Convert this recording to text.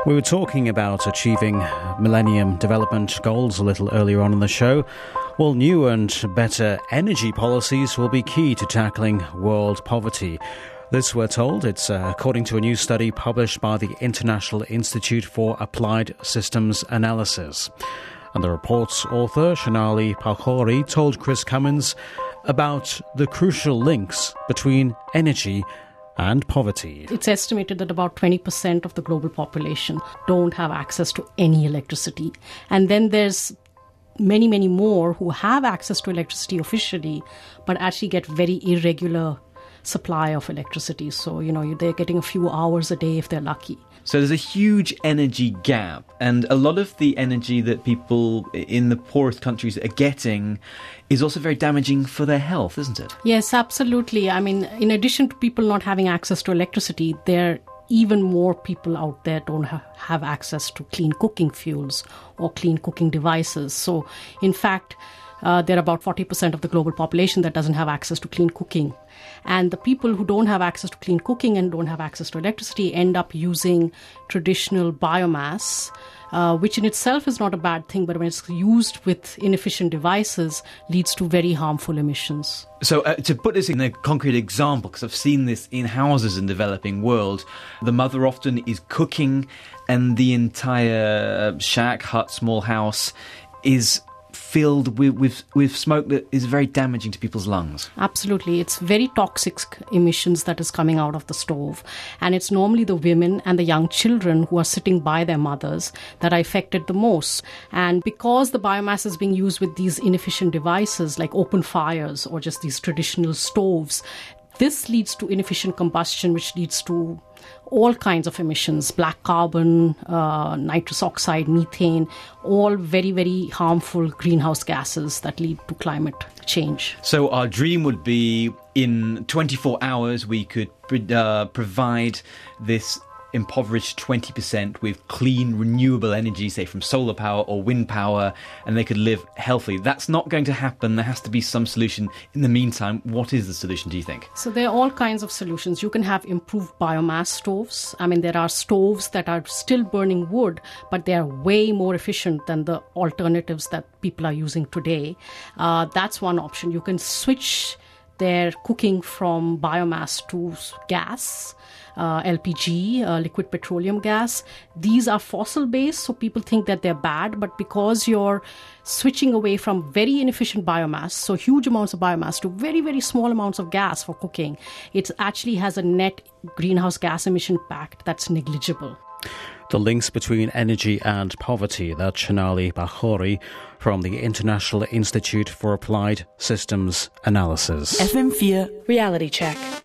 We were talking about achieving Millennium Development Goals a little earlier on in the show. Well, new and better energy policies will be key to tackling world poverty. This, we're told, it's according to a new study published by the International Institute for Applied Systems Analysis. And the report's author, Shonali Bhakhori, told Chris Cummins about the crucial links between energy and poverty. It's estimated that about 20% of the global population don't have access to any electricity. And then there's many, many more who have access to electricity officially, but actually get very irregular supply of electricity. So, they're getting a few hours a day if they're lucky. So there's a huge energy gap, and a lot of the energy that people in the poorest countries are getting is also very damaging for their health, isn't it? Yes, absolutely. I mean, in addition to people not having access to electricity, there are even more people out there don't have access to clean cooking fuels or clean cooking devices. So, in fact, there are about 40% of the global population that doesn't have access to clean cooking. And the people who don't have access to clean cooking and don't have access to electricity end up using traditional biomass, which in itself is not a bad thing, but when it's used with inefficient devices, leads to very harmful emissions. So to put this in a concrete example, because I've seen this in houses in the developing world, the mother often is cooking and the entire shack, hut, small house is filled with smoke that is very damaging to people's lungs. Absolutely. It's very toxic emissions that is coming out of the stove. And it's normally the women and the young children who are sitting by their mothers that are affected the most. And because the biomass is being used with these inefficient devices like open fires or just these traditional stoves, this leads to inefficient combustion, which leads to all kinds of emissions, black carbon, nitrous oxide, methane, all very, very harmful greenhouse gases that lead to climate change. So our dream would be in 24 hours we could provide this impoverished 20% with clean, renewable energy, say from solar power or wind power, and they could live healthily. That's not going to happen. There has to be some solution. In the meantime, what is the solution, do you think? So there are all kinds of solutions. You can have improved biomass stoves. I mean, there are stoves that are still burning wood, but they are way more efficient than the alternatives that people are using today. That's one option. You can switch their cooking from biomass to gas, LPG, liquid petroleum gas. These are fossil-based, so people think that they're bad, but because you're switching away from very inefficient biomass, so huge amounts of biomass, to very, very small amounts of gas for cooking, it actually has a net greenhouse gas emission impact that's negligible. The links between energy and poverty, that's Shonali Bhakhori from the International Institute for Applied Systems Analysis. FM4 Reality Check.